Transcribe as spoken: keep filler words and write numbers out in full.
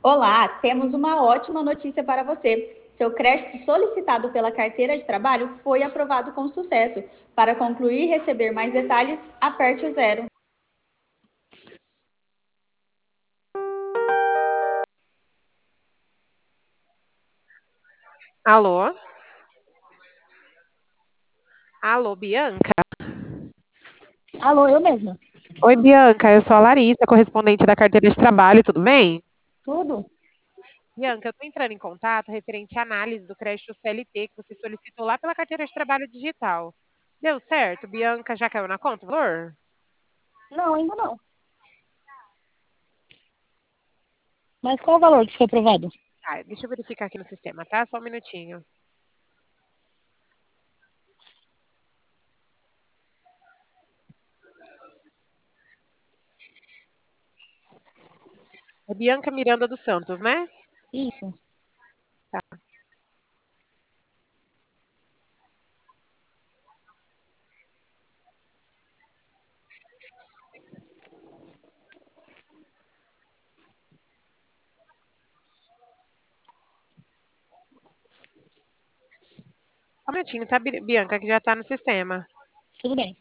Olá, temos uma ótima notícia para você. Seu crédito solicitado pela carteira de trabalho foi aprovado com sucesso. Para concluir e receber mais detalhes, aperte o zero. Alô? Alô, Bianca? Alô, eu mesma. Oi, Bianca, eu sou a Larissa, correspondente da carteira de trabalho, tudo bem? Tudo? Bianca, eu estou entrando em contato referente à análise do crédito C L T que você solicitou lá pela carteira de trabalho digital. Deu certo? Bianca, já caiu na conta o valor? Não, ainda não. Mas qual o valor que foi aprovado? Ah, deixa eu verificar aqui no sistema, tá? Só um minutinho. É Bianca Miranda dos Santos, né? Isso. Tá. Só um minutinho, tá, Bi- Bianca, que já tá no sistema. Tudo bem.